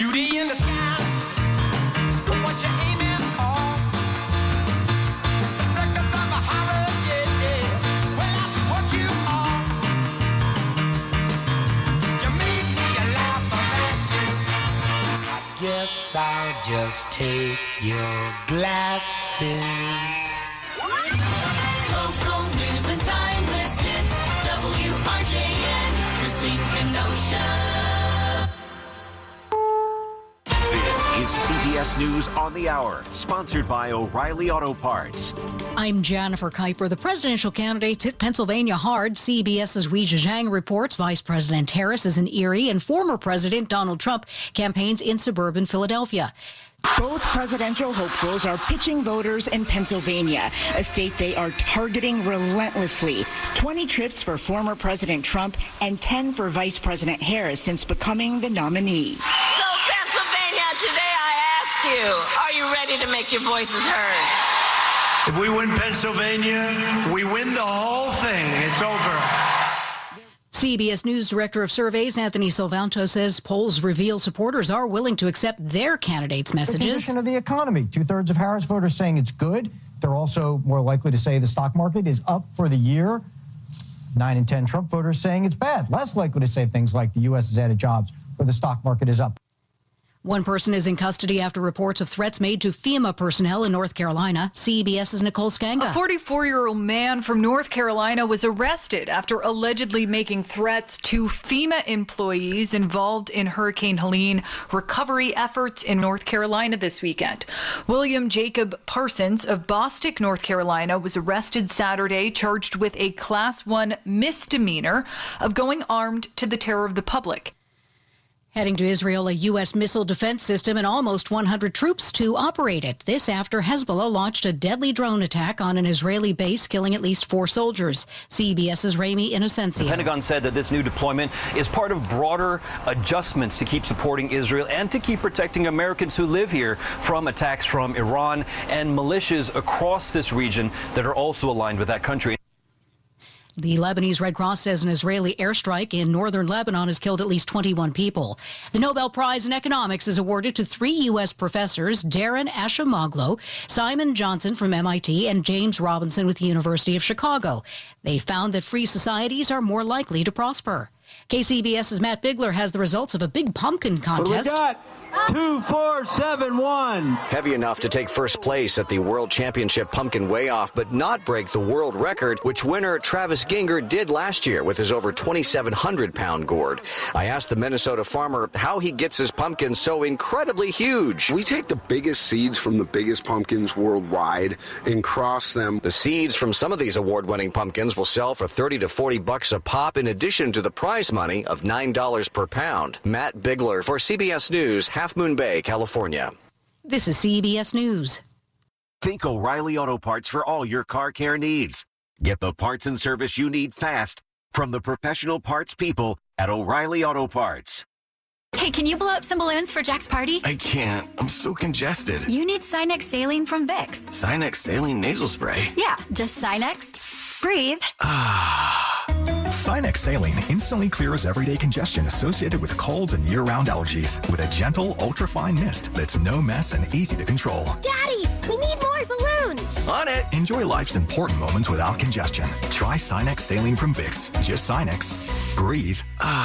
beauty in the sky. What you aiming for? The circus of a holiday, yeah. Well, that's what you are. You make me laugh about you. I guess I'll just take your glasses. Local news and timeless hits. WRJN, Racine Kenosha. This is CBS News on the Hour, sponsored by O'Reilly Auto Parts. I'm Jennifer Kuiper. The presidential candidates hit Pennsylvania hard. CBS's Weijia Zhang reports Vice President Harris is in Erie and former President Donald Trump campaigns in suburban Philadelphia. Both presidential hopefuls are pitching voters in Pennsylvania, a state they are targeting relentlessly. 20 trips for former President Trump and 10 for Vice President Harris since becoming the nominees. So, Pennsylvania, today I ask you, are you ready to make your voices heard? If we win Pennsylvania, we win the whole thing. It's over. CBS News Director of Surveys Anthony Salvanto says polls reveal supporters are willing to accept their candidates' messages. The condition of the economy. 2/3 of Harris voters saying it's good. They're also more likely to say the stock market is up for the year. 9 in 10 Trump voters saying it's bad. Less likely to say things like the U.S. has added jobs or the stock market is up. One person is in custody after reports of threats made to FEMA personnel in North Carolina. CBS's Nicole Skanga. A 44-year-old man from North Carolina was arrested after allegedly making threats to FEMA employees involved in Hurricane Helene recovery efforts in North Carolina this weekend. William Jacob Parsons of Bostic, North Carolina, was arrested Saturday, charged with a Class 1 misdemeanor of going armed to the terror of the public. Heading to Israel, a U.S. missile defense system and almost 100 troops to operate it. This after Hezbollah launched a deadly drone attack on an Israeli base, killing at least 4 soldiers. CBS's Rami Inocencio. The Pentagon said that this new deployment is part of broader adjustments to keep supporting Israel and to keep protecting Americans who live here from attacks from Iran and militias across this region that are also aligned with that country. The Lebanese Red Cross says an Israeli airstrike in northern Lebanon has killed at least 21 people. The Nobel Prize in Economics is awarded to 3 U.S. professors, Darren Ashimoglu, Simon Johnson from MIT, and James Robinson with the University of Chicago. They found that free societies are more likely to prosper. KCBS's Matt Bigler has the results of a big pumpkin contest. What do we got? 2, 4, 7, 1. Heavy enough to take first place at the World Championship Pumpkin Weigh-Off, but not break the world record, which winner Travis Ginger did last year with his over 2,700-pound gourd. I asked the Minnesota farmer how he gets his pumpkins so incredibly huge. We take the biggest seeds from the biggest pumpkins worldwide and cross them. The seeds from some of these award-winning pumpkins will sell for $30 to $40 a pop, in addition to the prize money of $9 per pound. Matt Bigler for CBS News, Half Moon Bay, California. This is CBS News. Think O'Reilly Auto Parts for all your car care needs. Get the parts and service you need fast from the professional parts people at O'Reilly Auto Parts. Hey, can you blow up some balloons for Jack's party? I can't. I'm so congested. You need Sinex Saline from Vicks. Sinex Saline nasal spray? Yeah, just Sinex. Breathe. Sinex Saline instantly clears everyday congestion associated with colds and year-round allergies with a gentle, ultra-fine mist that's no mess and easy to control. Daddy, we need more balloons. On it. Enjoy life's important moments without congestion. Try Sinex Saline from Vicks. Just Sinex. Breathe.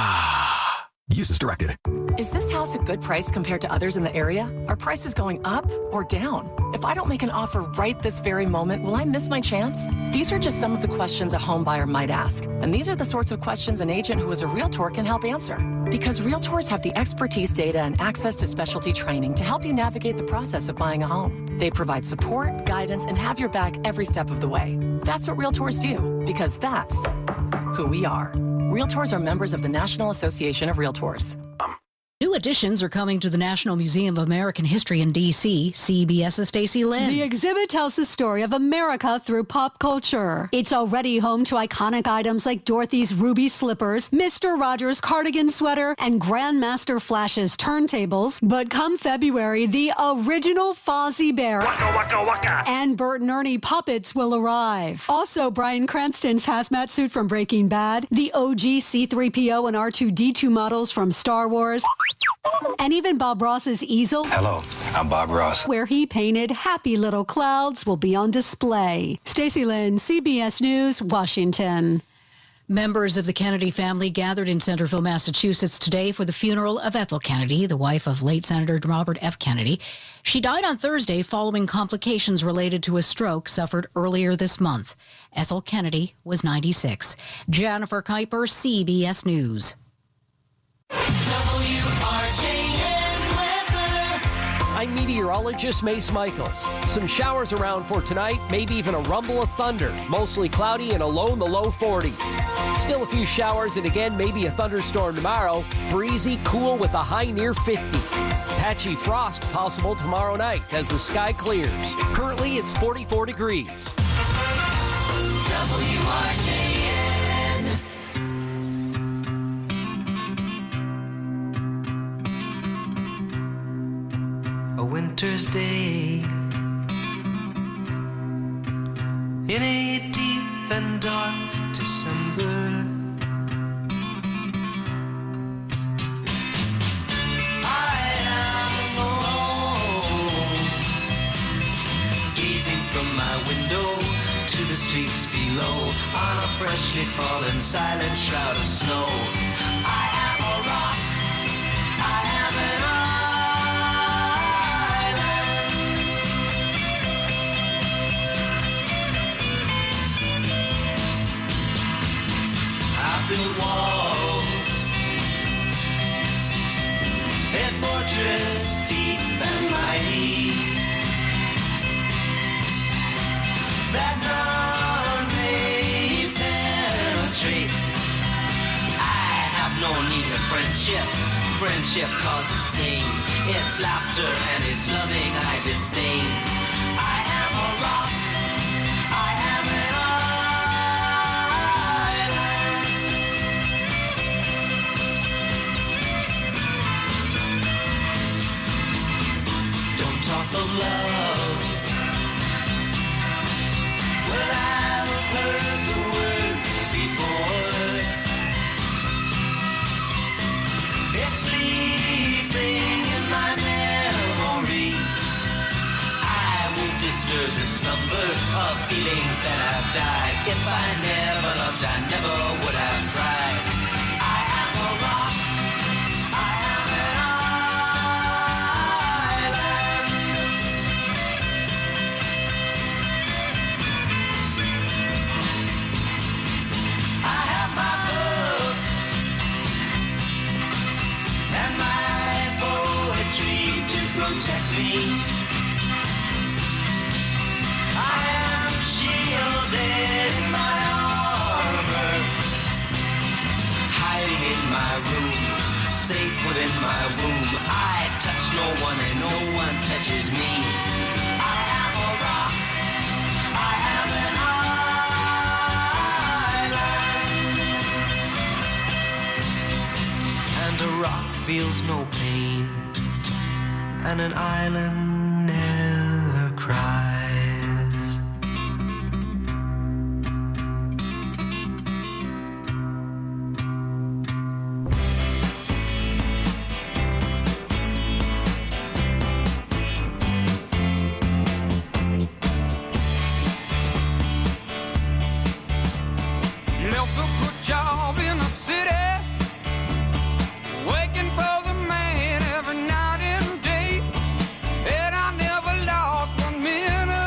Use as directed. Is this house a good price compared to others in the area? Are prices going up or down? If I don't make an offer right this very moment, will I miss my chance? These are just some of the questions a home buyer might ask. And these are the sorts of questions an agent who is a Realtor can help answer. Because Realtors have the expertise, data, and access to specialty training to help you navigate the process of buying a home. They provide support, guidance, and have your back every step of the way. That's what Realtors do, because that's who we are. Realtors are members of the National Association of Realtors. New additions are coming to the National Museum of American History in D.C. CBS's Stacey Lynn. The exhibit tells the story of America through pop culture. It's already home to iconic items like Dorothy's ruby slippers, Mr. Rogers' cardigan sweater, and Grandmaster Flash's turntables. But come February, the original Fozzie Bear and Bert and Ernie puppets will arrive. Also, Bryan Cranston's hazmat suit from Breaking Bad, the OG C-3PO and R2-D2 models from Star Wars, And even Bob Ross's easel, Hello, I'm Bob Ross. where he painted happy little clouds, will be on display. Stacey Lynn, CBS News, Washington. Members of the Kennedy family gathered in Centerville, Massachusetts today for the funeral of Ethel Kennedy, the wife of late Senator Robert F. Kennedy. She died on Thursday following complications related to a stroke suffered earlier this month. Ethel Kennedy was 96. Jennifer Kuiper, CBS News. I'm meteorologist Mace Michaels. Some showers around for tonight, maybe even a rumble of thunder. Mostly cloudy and a low in the low 40s. Still a few showers and again maybe a thunderstorm tomorrow. Breezy, cool with a high near 50. Patchy frost possible tomorrow night as the sky clears. Currently it's 44 degrees. WRJN. A winter's day in a deep and dark December. I am alone, gazing from my window to the streets below on a freshly fallen silent shroud of snow. I am a rock, I am an build walls, a fortress deep and mighty, that none may penetrate. I have no need of friendship. Friendship causes pain. It's laughter and it's loving I disdain. I am a rock. I am an talk of love. Well, I've heard the word before. It's sleeping in my memory. I won't disturb the slumber of feelings that have died. If I never loved, I never would have cried. I am a rock. I am an protect me. I am shielded in my armor, hiding in my room, safe within my womb. I touch no one and no one touches me. I am a rock. I am an island, and a rock feels no pain, and an island never cries. Left a good job in the city, working for the man every night and day. And I never lost 1 minute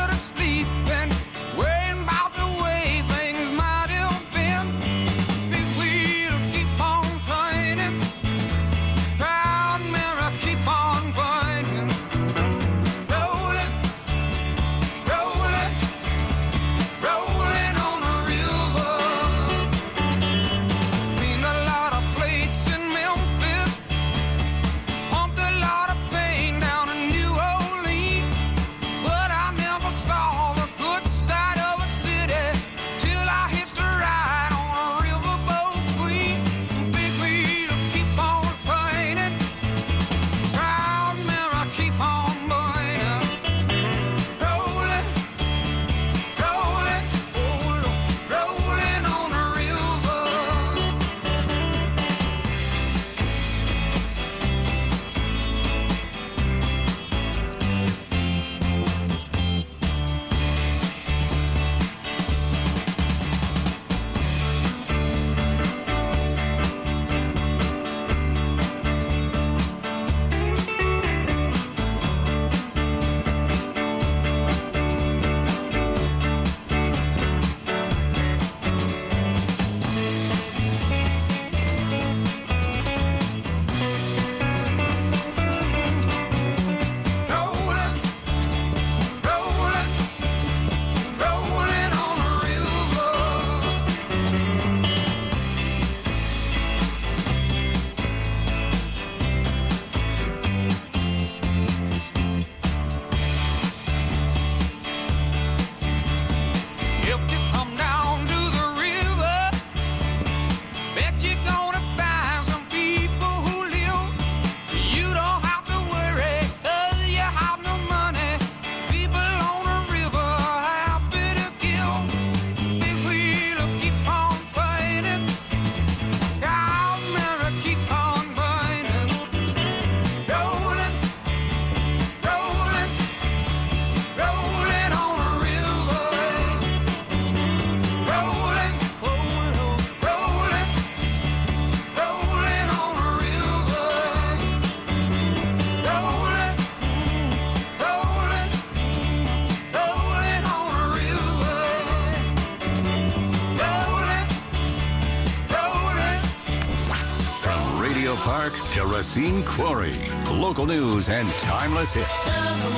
to Racine Quarry. Local news and timeless hits.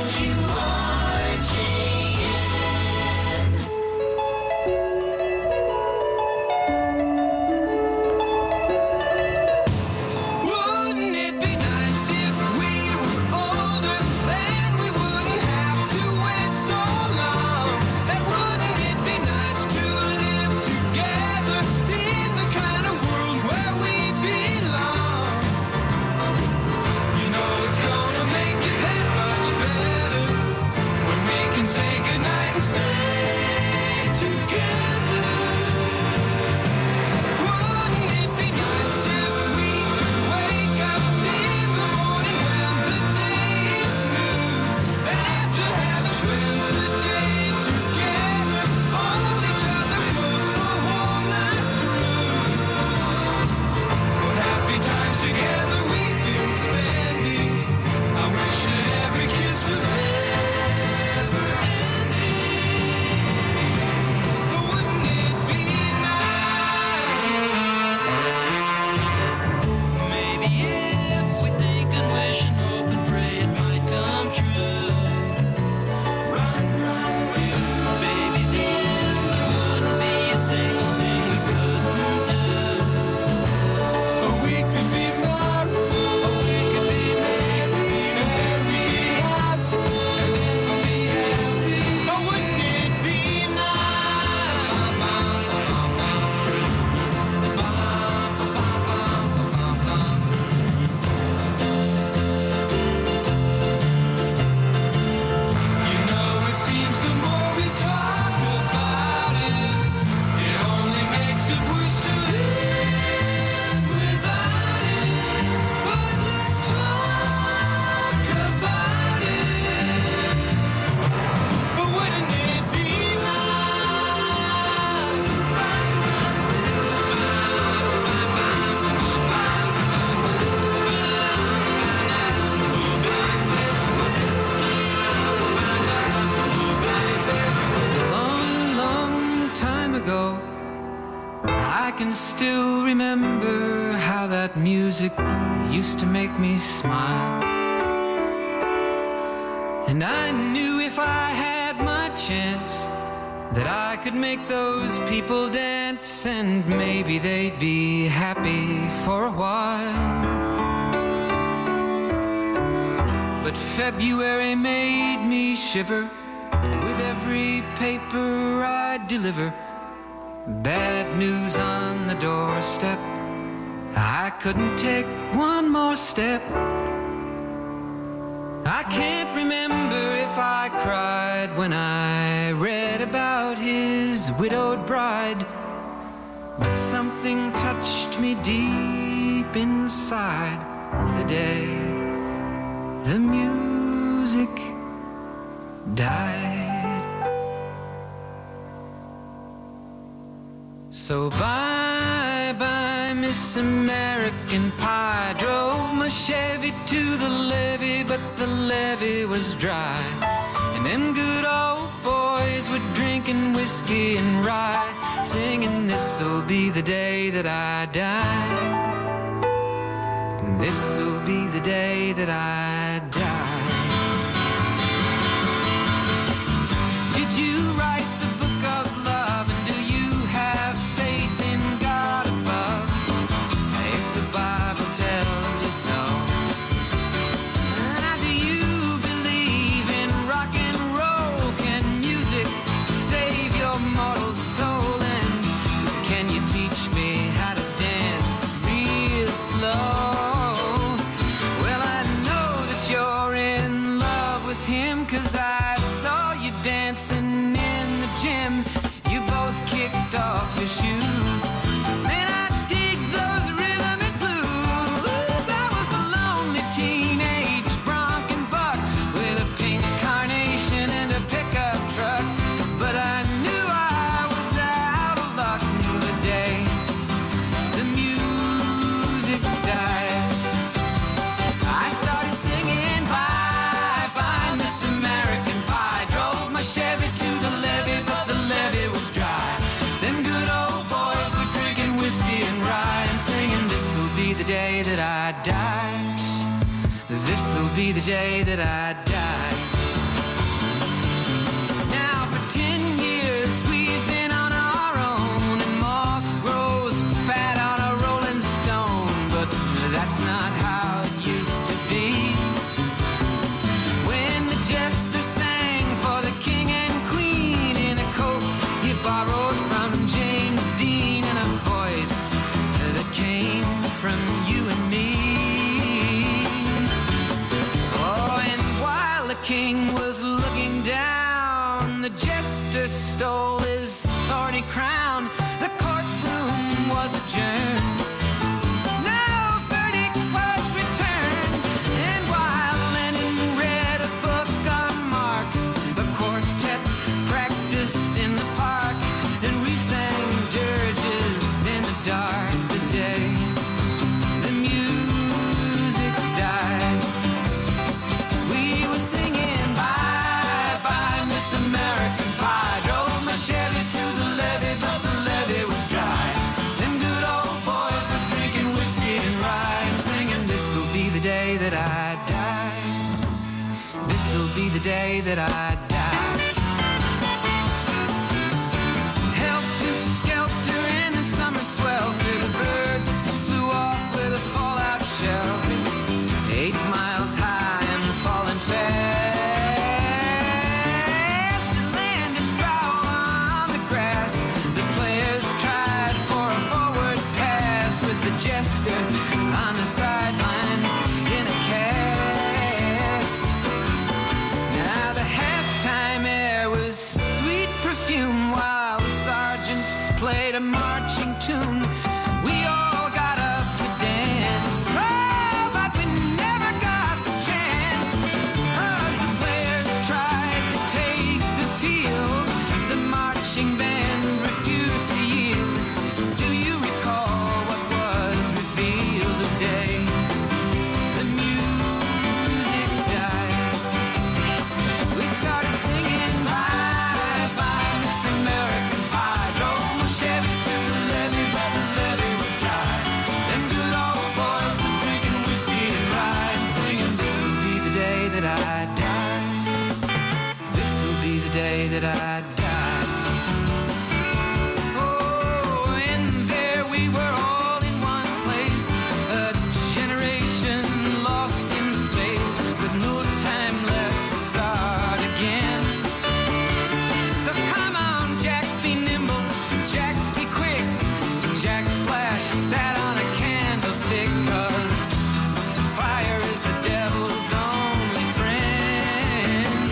Wouldn't it be nice if we were older, then we wouldn't have to wait so long? And wouldn't it be nice to live together in the kind of world where we belong? You know it's gonna make it that much better when we can say goodnight and stay together. Wouldn't it be nice if we could wake up in the morning when the day is new, and after having spent the day together, hold each other close the whole night through? What happy times together we've been spending. I wish that every kiss was never ending. But wouldn't it be maybe if we think and wish and hope and pray it might come true? Run, run, baby, then there wouldn't be a single thing we couldn't do. Or we could be married, or we could be married, and then we'd be happy, and then we'd be happy. Or wouldn't it be You know, it seems the more we talk about it, it only makes it worse to live without it. But let's talk about it. But wouldn't it be long, long time ago, I can still remember how that music used to make me smile. And I knew if I had my chance that I could make those people dance, and maybe they'd be happy for a while. But February made me shiver with every paper I deliver. Bad news on the doorstep. I couldn't take one more step. I can't remember if I cried when I read about his widowed bride, but something touched me deep inside the day the music died. So bye bye, Miss American Pie. Drove my Chevy to the levee, but the levee was dry. And them good old boys were drinking whiskey and rye, singing, this'll be the day that I die. This'll be the day that I die. Did you write the book of love, and do you have faith in God above? If the Bible tells you so. Now, do you believe in rock and roll? Can music save your mortal soul? And can you teach me how to dance real slow? Well, I know that you're in love with him, 'cause I saw you dancing in the this'll be the day that I die. Now for 10 years we've been on our own, and moss grows fat on a rolling stone, but that's not how it used to be. When the jester sang for the king and queen in a coat he borrowed from James Dean, and a voice that came from you and me. Oh, and while the king was looking down, the jester stole his thorny crown. The courtroom was adjourned. No verdict was returned. And while Lenin read a book on Marx, the quartet practiced in the park, and we sang dirges in the dark. The day the music died, we were singing bye bye Miss American Pie. Drove my Chevy to the levee, but the levee was dry. Them good old boys were drinking whiskey and rye, and singing this'll be the day that I die. This'll be the day that I die. Helter skelter in the summer swelter, the birds flew off with a fallout shelter. 8 miles high and falling fast. It landed foul on the grass. The players tried for a forward pass, with the jester on the sidelines in a cast. Now the halftime air was sweet perfume, while the sergeants played a marching tune. We all got up to dance, oh, but we never got the chance, 'cause the players tried to take the field. The marching band refused to yield. Do you recall what was revealed the day the music died? We started singing bye bye Miss American Pie. Drove my Chevy to the levee, but the levee was dry. Them good old boys were drinking whiskey and rye, and singing this'll be the day that I die. This'll be the day that I die. Oh, and there we were all in one place, a generation lost in space, with no time left to start again. So come on, Jack, be nimble, Jack, be quick. Jack Flash sat on a candlestick, 'cause fire is the devil's only friend.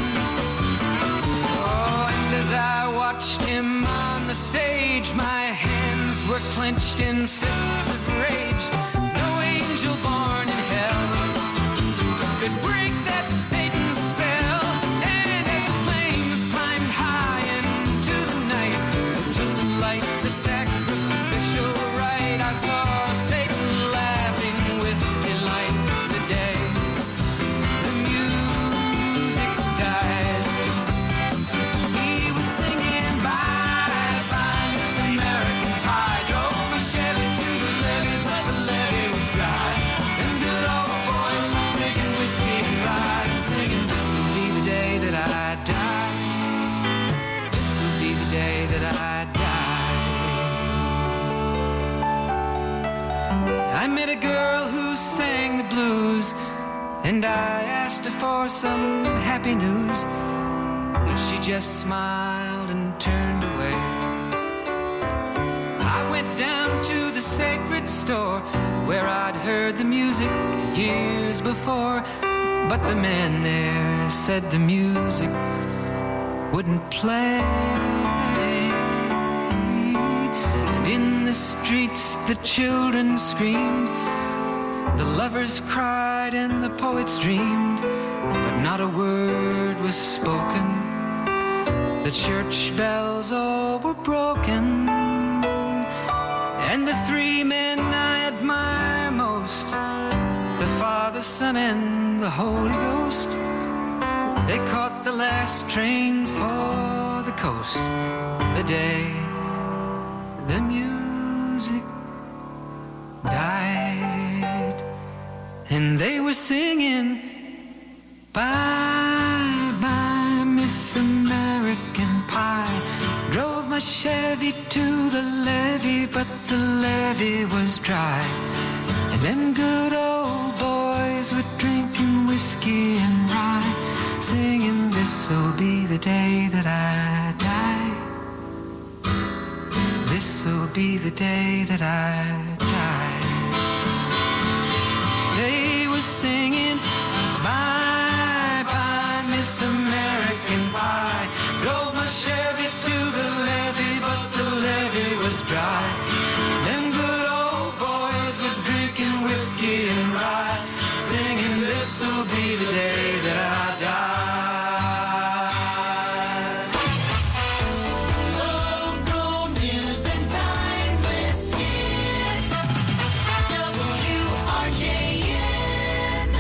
Oh, and as I watched him on the stage, my hands were clenched in fists of rage. No angel born in hell could break that Satan's spell. And as the flames climbed high into the night to light the sacrificial rite, I saw Satan laughing with delight. The day the music died, he was singing bye bye Miss American Pie. Drove my Chevy to the levee, but the levee was dry. Them good old boys were drinking whiskey and rye, and singing this'll be the day that I die. This'll be the day that I die. I met a girl who sang the blues, and I asked her for some happy news, but she just smiled and turned away. I went down to the sacred store where I'd heard the music years before, but the man there said the music wouldn't play. And in the streets the children screamed, the lovers cried, and the poets dreamed, but not a word was spoken. The church bells all were broken, and the 3 men I admire most, the Father, Son, and the Holy Ghost, they caught the last train for the coast. The day the music died, and they were singing Bye, bye, Miss American Pie. Drove my Chevy to the levee, but the levee was dry. And them good old boys were drinking whiskey and rye, singing, this'll be the day that I die. This'll be the day that I die. They were singing, bye, bye, Miss American Pie. Drove my Chevy to the levee, but the levee was dry. Them good old boys were drinking whiskey and rye, singing, this'll be the day that I die. Local news and timeless hits. WRJN.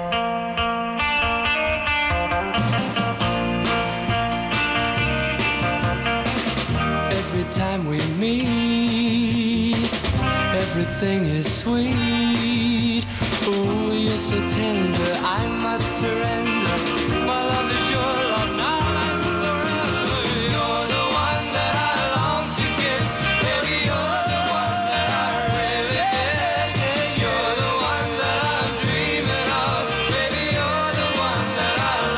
Every time we meet, everything is sweet. Oh, you're so tender, I must surrender. My love is your love now and forever. You're the one that I long to kiss. Baby, you're the one that I really miss. You're the one that I'm dreaming of. Baby, you're the one that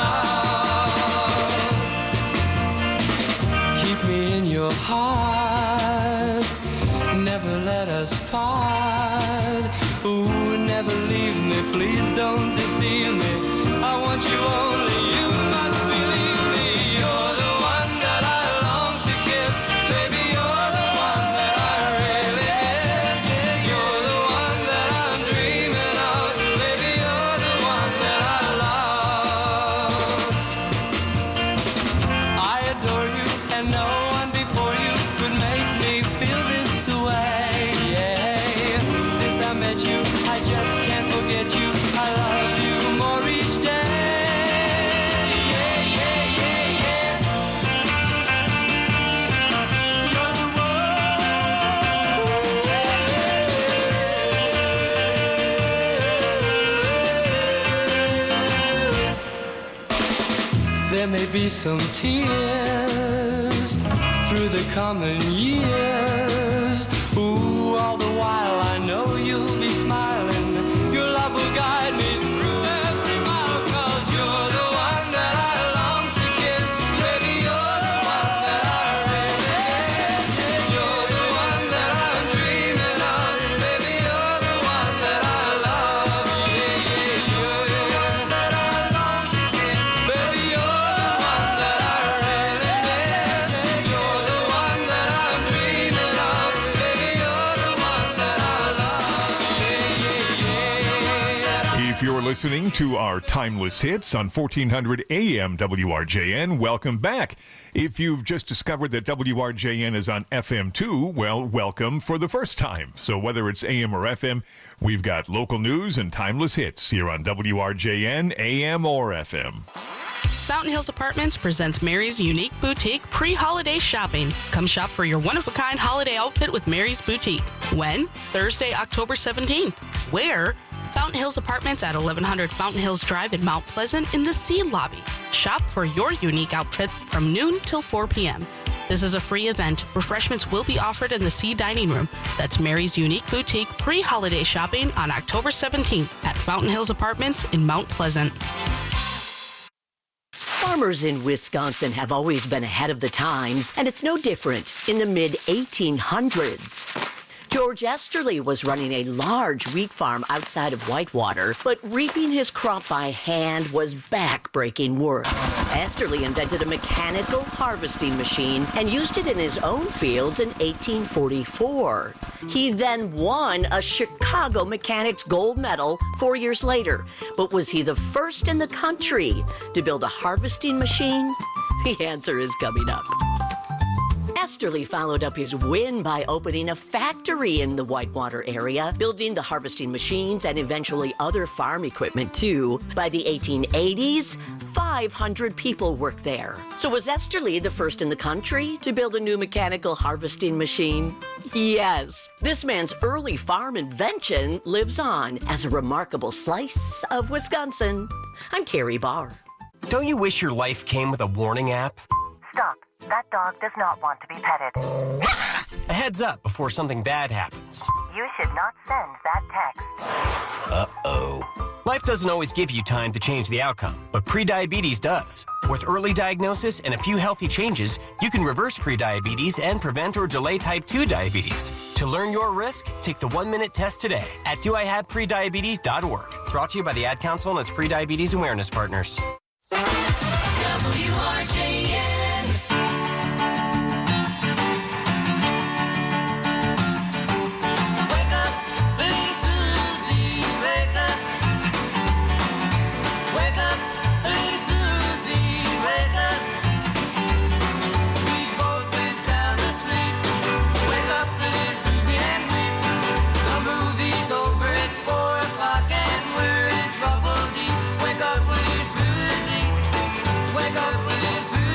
I love. Keep me in your heart, never let us part. Ooh, never leave me, please don't deceive me. I want you only, you must believe me. You're the one that I long to kiss. Baby, you're the one that I really miss. You're the one that I'm dreaming of. Baby, you're the one that I love. I adore you, and no one before you could make me feel this way. Yeah. Since I met you, I just can't forget you. I love you more each day. Yeah, yeah, yeah, yeah. You're the one. There may be some tears through the coming years. Ooh, all the while I know you'll be smiling. Your love will guide me through every mile. 'Cause you're the one that I long to kiss. Baby, you're the one that I really miss. You're the one that I'm dreaming of. Baby, you're the one that I love. Yeah, yeah, you're the one that I long to kiss. Baby, you're the one that I really miss. You're the one that I'm dreaming of. Baby, you're the one that I love. Yeah, yeah, yeah. If you're listening to our timeless hits on 1400 AM WRJN, welcome back. If you've just discovered that WRJN is on FM too, well, welcome for the first time. So whether it's AM or FM, we've got local news and timeless hits here on WRJN, AM or FM. Fountain Hills Apartments presents Mary's Unique Boutique pre-holiday shopping. Come shop for your one-of-a-kind holiday outfit with Mary's Boutique. When? Thursday, October 17th. Where? Fountain Hills Apartments at 1100 Fountain Hills Drive in Mount Pleasant in the C Lobby. Shop for your unique outfit from noon till 4 p.m. This is a free event. Refreshments will be offered in the C Dining Room. That's Mary's Unique Boutique pre-holiday shopping on October 17th at Fountain Hills Apartments in Mount Pleasant. Farmers in Wisconsin have always been ahead of the times, and it's no different in the mid-1800s. George Esterly was running a large wheat farm outside of Whitewater, but reaping his crop by hand was back-breaking work. Esterly invented a mechanical harvesting machine and used it in his own fields in 1844. He then won a Chicago Mechanics Gold Medal 4 years later. But was he the first in the country to build a harvesting machine? The answer is coming up. Esterly followed up his win by opening a factory in the Whitewater area, building the harvesting machines and eventually other farm equipment too. By the 1880s, 500 people worked there. So was Esterly the first in the country to build a new mechanical harvesting machine? Yes, this man's early farm invention lives on as a remarkable slice of Wisconsin. I'm Terry Barr. Don't you wish your life came with a warning app? Stop. That dog does not want to be petted. A heads up before something bad happens. You should not send that text. Uh-oh. Life doesn't always give you time to change the outcome, but prediabetes does. With early diagnosis and a few healthy changes, you can reverse prediabetes and prevent or delay type 2 diabetes. To learn your risk, take the 1-minute test today at doihaveprediabetes.org. Brought to you by the Ad Council and its prediabetes awareness partners. WRJN. Wake up, little Susie, wake up. Wake up, little Susie, wake up. We've both been sound asleep. Wake up, little Susie, and weep. The movie's over, it's 4 o'clock and we're in trouble deep. Wake up, little Susie. Wake up, little Susie.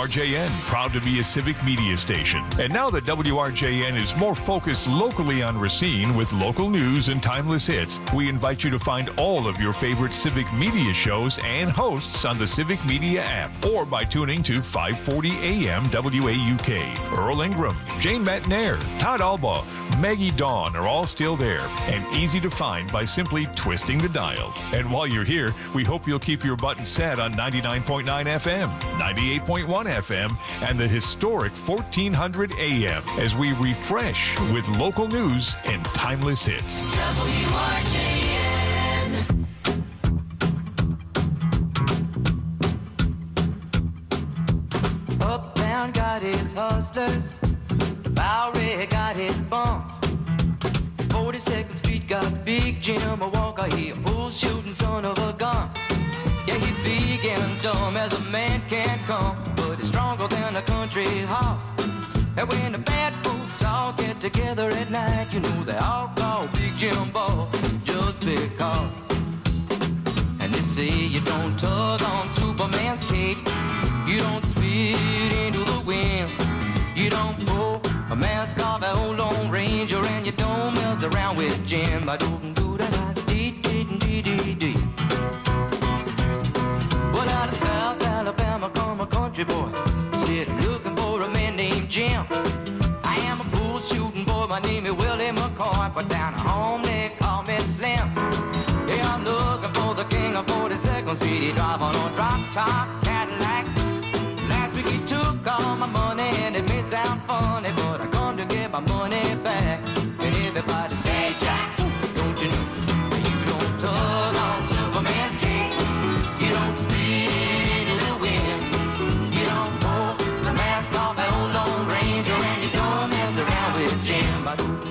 WRJN, proud to be a civic media station. And now that WRJN is more focused locally on Racine with local news and timeless hits, we invite you to find all of your favorite civic media shows and hosts on the Civic Media app or by tuning to 540 AM WAUK. Earl Ingram, Jane Matnair, Todd Albaugh, Maggie Dawn are all still there and easy to find by simply twisting the dial. And while you're here, we hope you'll keep your button set on 99.9 FM, 98.1 FM, and the historic 1400 AM as we refresh with local news and timeless hits. Uptown got its hustlers, the Bowery got its bumps. 42nd Street got Big Jim, a Walker, he a bull shooting son of a gun. Yeah, he's big and dumb as a man can come, but he's stronger than a country horse. And when the bad folks all get together at night, you know they all call Big Jim Ball just because. And they say you don't tug on Superman's cape, you don't spit into the wind, you don't pull a mask off that old Lone Ranger, and you don't mess around with Jim. I don't do that. Dee. Well, out of South Alabama come a country boy, said I'm looking for a man named Jim. I am a bull shooting boy, my name is Willie McCoy, but down at home they call me Slim. Yeah, I'm looking for the king of 42nd Street. He drive on a drop top Cadillac. Last week he took all my money and it may sound funny, but I come to get my money back. And everybody say, Jack, don't you know you don't tug on Superman's cape, you don't spit into the wind, you don't pull the mask off that old Lone Ranger, and you don't mess around with Jim.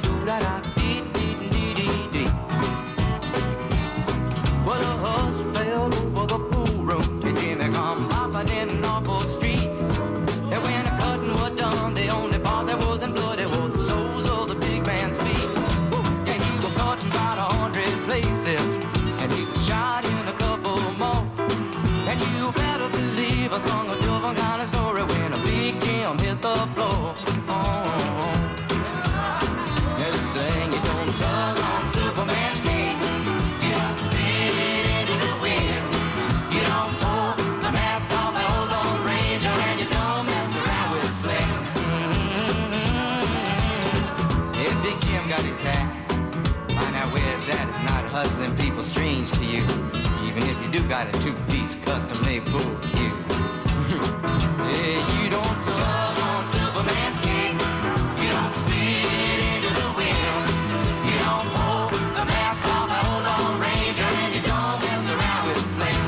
Well, the hush fell over the pool room, and Jimmy come popping in an awful street. And when the cutting was done, the only part that wasn't bloody was the soles of the big man's feet. And he was cut in about 100 places, and he was shot in a couple more. And you better believe I sung a different kind of story when a Big Jim hit the floor. They saying you don't tug on Superman's cape, you don't spit into the wind, you don't pull the mask off the old Lone Ranger, and you don't mess around with Slim. If Big Jim got his hat, find out where it's at. It's not hustling people strange to you, even if you do got a two-piece custom-made bull cue. Yeah, you don't tug on Superman's cape, you don't spit into the wind, you don't pull the mask off the old Lone Ranger, and you don't mess around with Slim.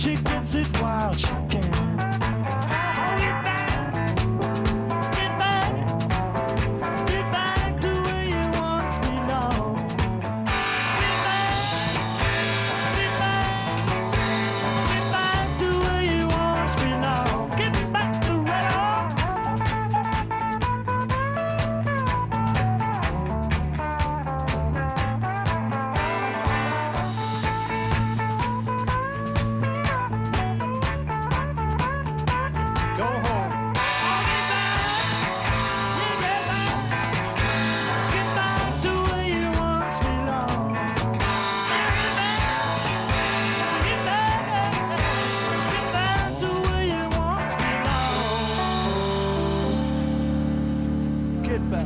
She gets it while she can. Get back to where you once belonged. Get back to where you once belonged. Get back to where go home. Get back to where you once belonged. Get back to where you once belonged. Get back.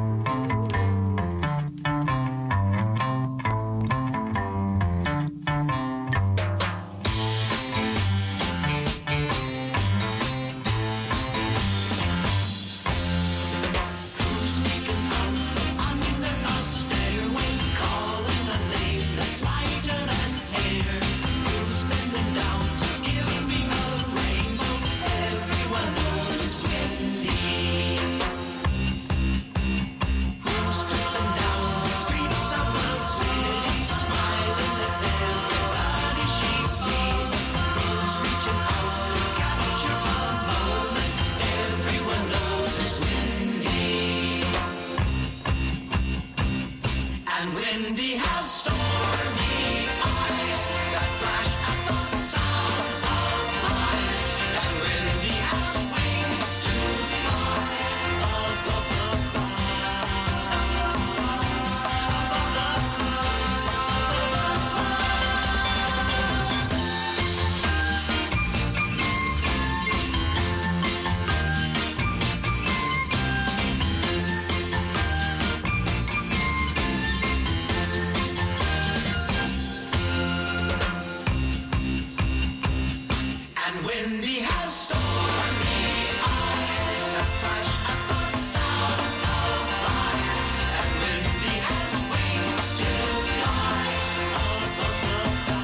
And Wendy has stormy eyes that flash at the sound of lies. And Wendy has wings to fly above the And Wendy has stormy eyes that flash at the sound of lies. And Wendy has wings to fly above the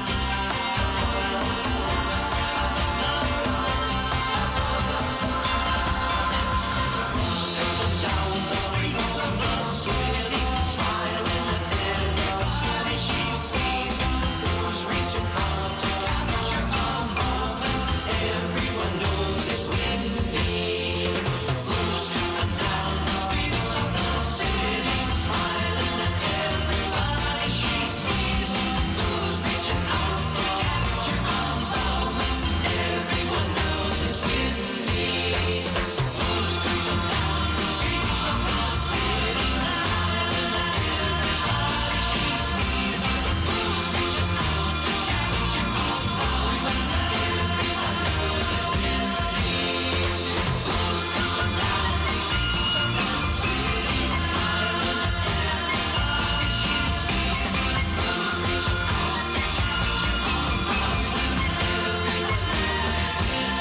down the streets of the city, smiling at everybody she sees. Who's reaching out to capture a moment? Everyone knows it's Wendy. Who's coming down the streets of the city, smiling at everybody she sees. Who's reaching out to capture a moment? Everyone knows it's Wendy. Who's coming down the streets of the city, smiling at everybody she sees. Who's reaching out to capture a moment? Everyone knows it's Wendy. Who's coming down the streets of the city, smiling at everybody she sees. Who's reaching out to capture a moment? Everyone knows it's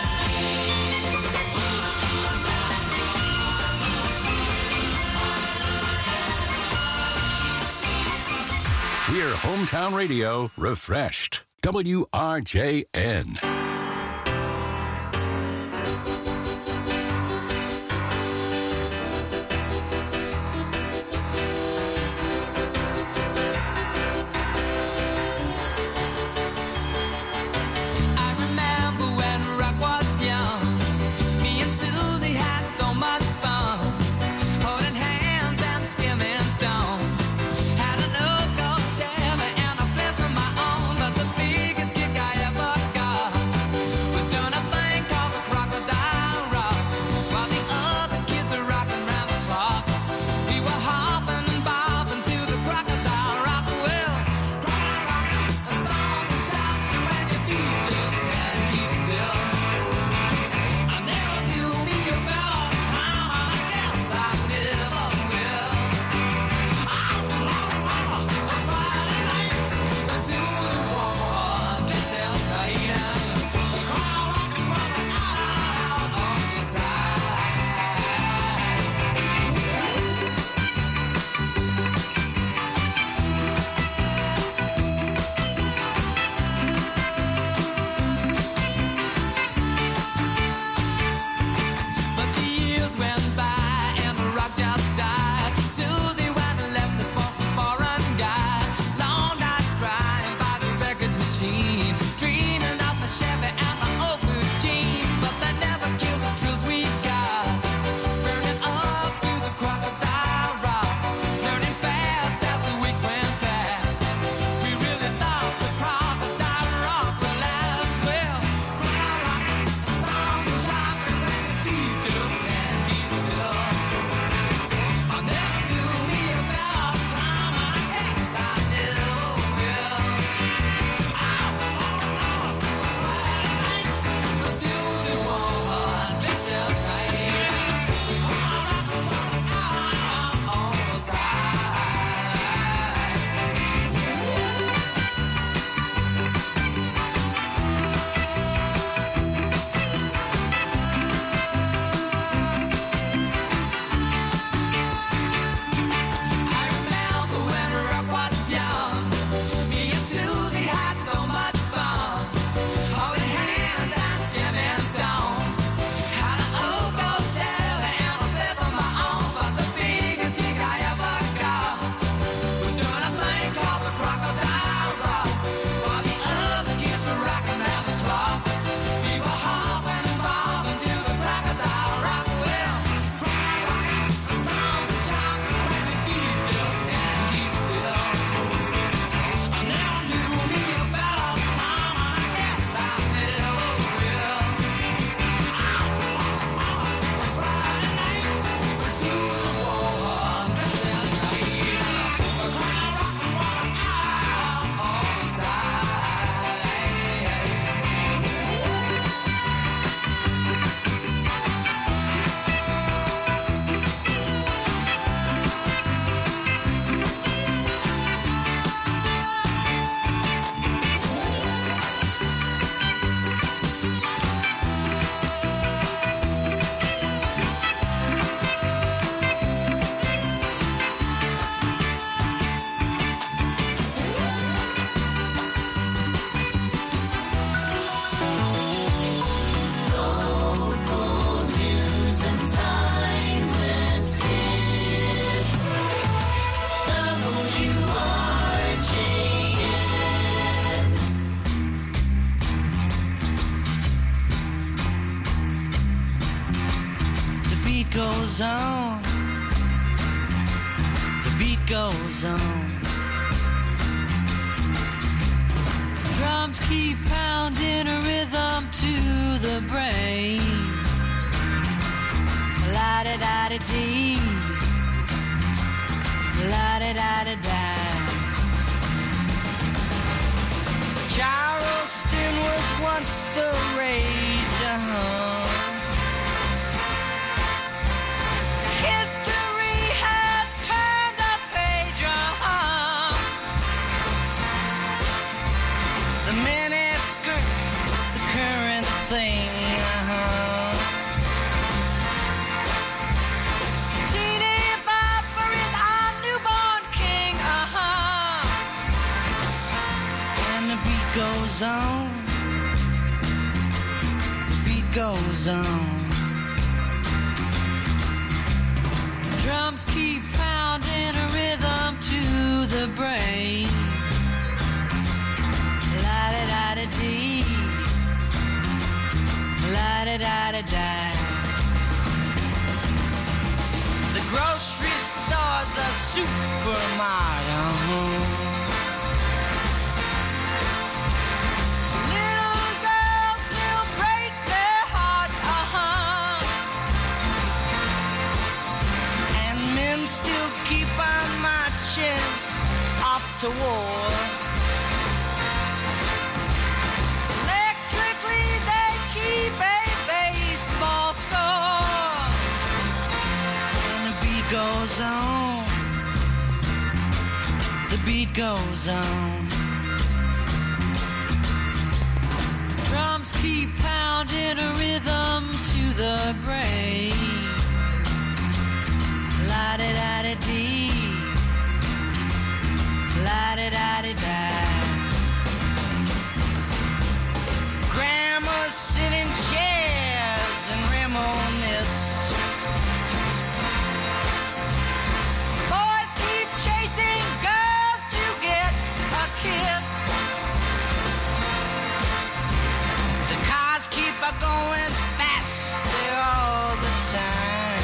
We're Hometown Radio refreshed. WRJN. I remember when rock was young. Me and Susie had so much fun, holding hands and skimming stones. Had an old gold Chevy and a place of my own, but the biggest kick I ever got goes on. The beat goes on. Drums keep pounding a rhythm to the brain. La-da-da-da-dee. La-da-da-da-da. Charleston was once the rage, History has turned a page, The miniskirt, the current thing, Teeny Bopper is our newborn king, And the beat goes on. The beat goes on. Drums keep pounding a rhythm to the brain. La-da-da-da-dee. La-da-da-da-da. The grocery store, the supermarket. Little girls still break their hearts, And men still keep on marching off to war. Electrically, they keep a baseball score. And the beat goes on. The beat goes on. Drums keep pounding a rhythm to the brain. La-da-da-da-dee. La-da-da-da-da. Grandma's sitting in chairs and reminisce. Boys keep chasing girls to get a kiss. The cars keep going faster all the time.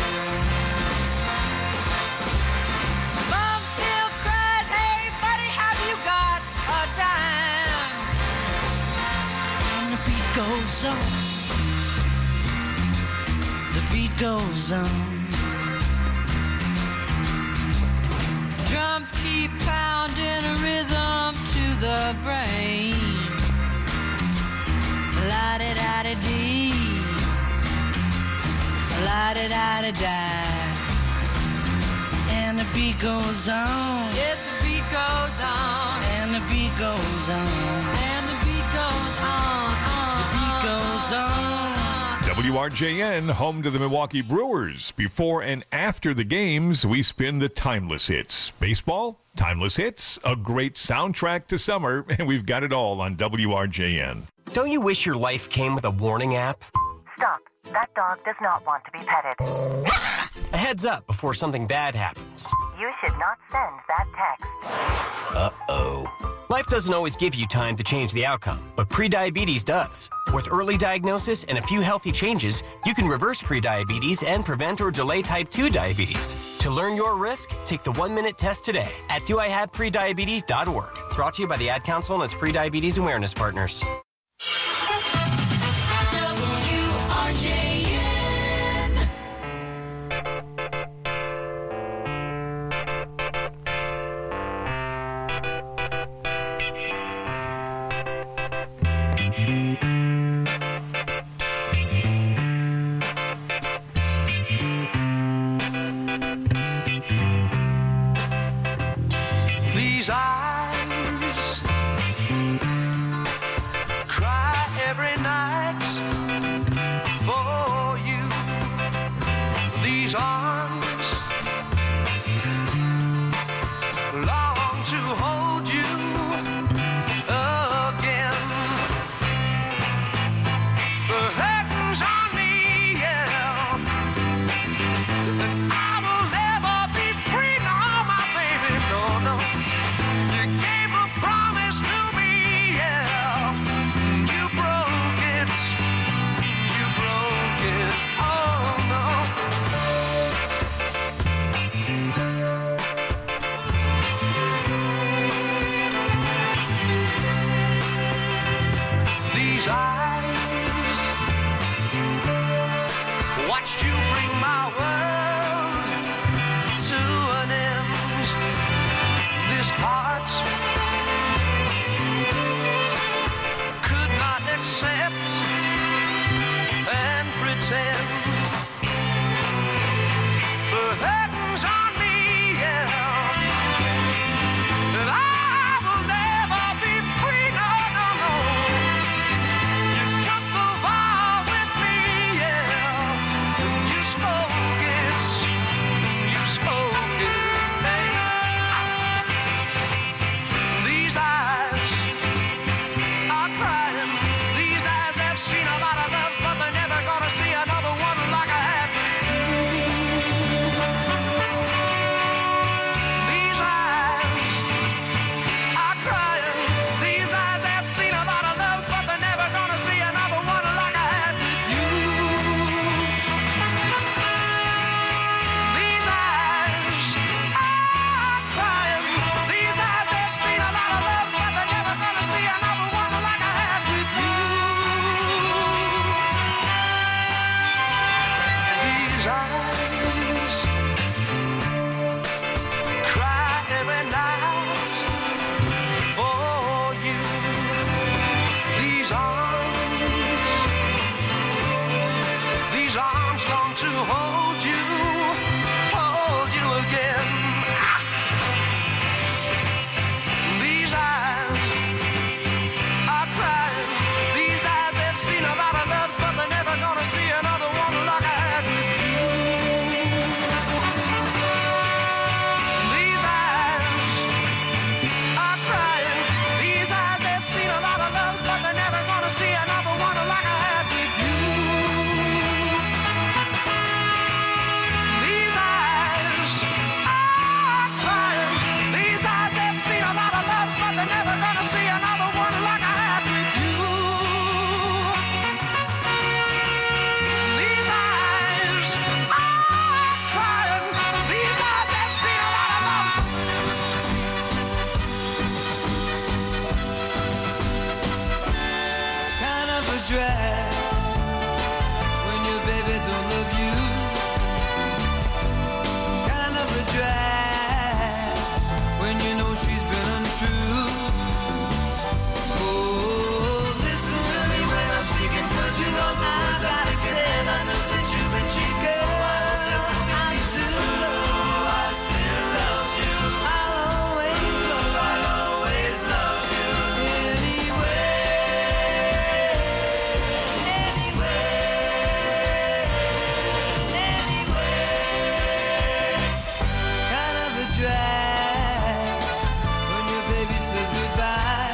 Mom still cries, hey buddy, have you got a dime? And the beat goes on. The beat goes on. Drums keep pounding a rhythm to the brain. La-da-da-da-dee. La-da-da-da-da. And the beat goes on. Yes, the beat goes on. And the beat goes on. And the beat goes on. The beat goes on. WRJN, home to the Milwaukee Brewers. Before and after the games, we spin the timeless hits. Baseball, timeless hits, a great soundtrack to summer, and we've got it all on WRJN. Don't you wish your life came with a warning app? Stop. That dog does not want to be petted. A heads up before something bad happens. You should not send that text. Uh-oh. Life doesn't always give you time to change the outcome, but prediabetes does. With early diagnosis and a few healthy changes, you can reverse prediabetes and prevent or delay type 2 diabetes. To learn your risk, take the 1-minute test today at doihaveprediabetes.org. Brought to you by the Ad Council and its prediabetes awareness partners. These eyes cry every night for you. These arms long to hold you again. These eyes watched you bring my world to an end. This heart could not accept and pretend. The curtains on me, yeah, that I will never be free, no, no, no. You took the vow with me, yeah, you spoke it, hey. These eyes are crying, these eyes have seen a lot of love, but they're never gonna see another one like I had with you. These eyes are crying, these eyes have seen a lot of love, but they're never gonna see another one like I had with you. These eyes are crying, these eyes have seen a lot of love, but they're never gonna see another one like I had with you. These eyes cry every night for you. These arms long to hold you again. These eyes are crying, these eyes have seen a lot of loves, but they're never gonna see another one like I had with you. These eyes are crying, these eyes have seen a lot of loves, but they're never gonna see another one like I had with you. These eyes are crying, these eyes have seen a lot of loves, but they're never gonna see another one like I had with you. These eyes are crying, these eyes have seen a lot of love. Kind of a drag when your baby don't love you. Kind of a drag when you know she's been untrue. Oh, listen to me when I'm speaking, 'cause you know the words I said. I know that you've been cheated. I still love you. I'll always love you. Kind of a drag when your baby says goodbye.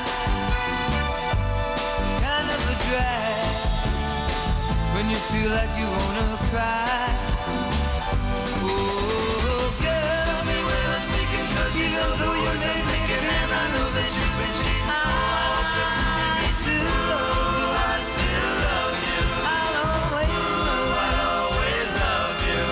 Kind of a drag when you feel like you wanna cry. Oh, girl, tell me when I'm speaking, 'cause even though you made me feel, and I know that you've been cheating, I still love you. I'll always love you.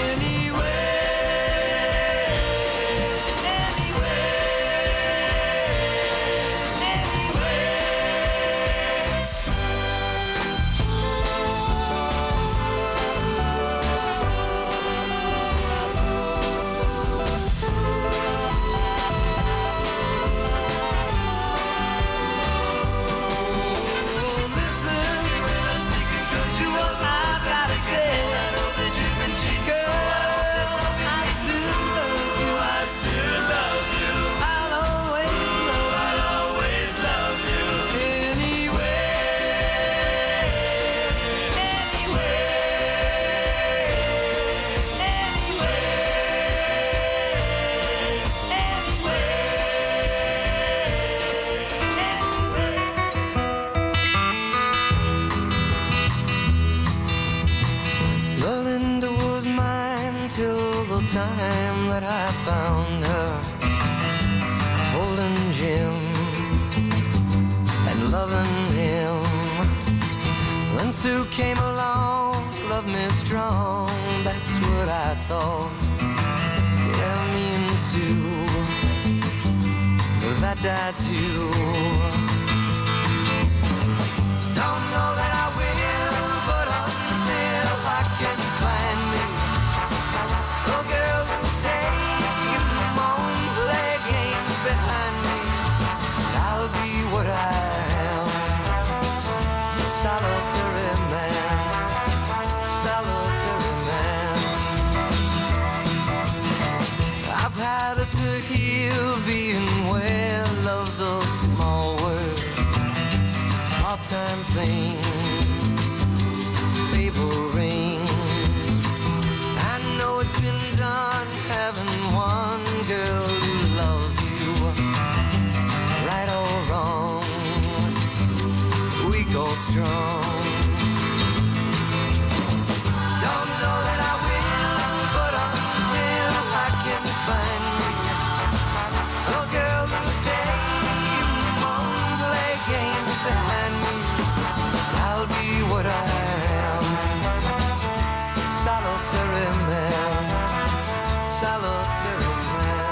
time that I found her holding Jim and loving him. When Sue came along, loved me strong, that's what I thought. Yeah, me and Sue, that died too. Don't damn thing. Paper ring. I know it's been done having one girl who loves you, right or wrong, weak or strong. Don't know that I will, but until I can find me a girl who'll stay, won't play games behind me, I'll be what I am, solitary man, solitary man.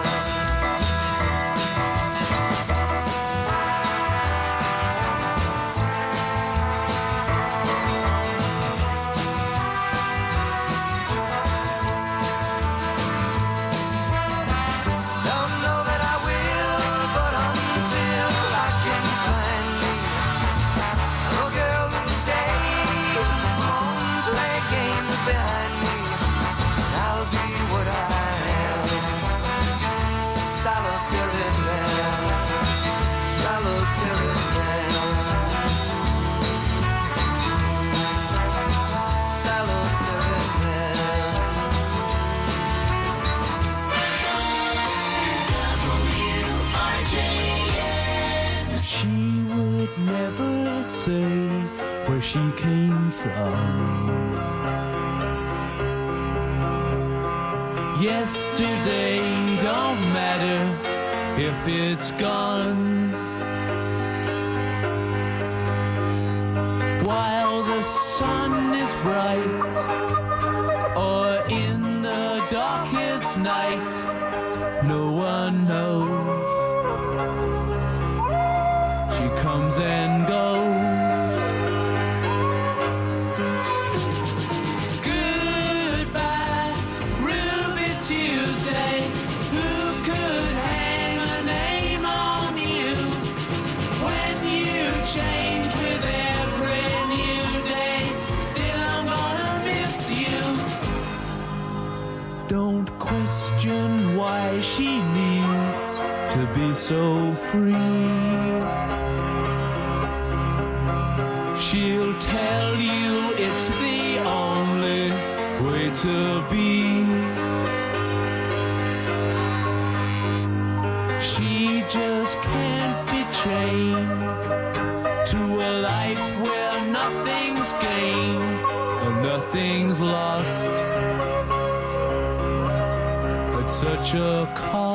Don't know that I will, but until I can find me a girl who'll stay, won't play games behind me, I'll be what I am, solitary man, solitary man, solitary man. She would never say where she came from. Yesterday don't matter if it's gone. While the sun is bright or in the darkest night, no one knows. She comes and goes. Goodbye, Ruby Tuesday. Who could hang a name on you when you change with every new day? Still, I'm gonna miss you. Don't question why she needs to be so free. She'll tell you it's the only way to be. She just can't be chained to a life where nothing's gained and nothing's lost. At such a cost.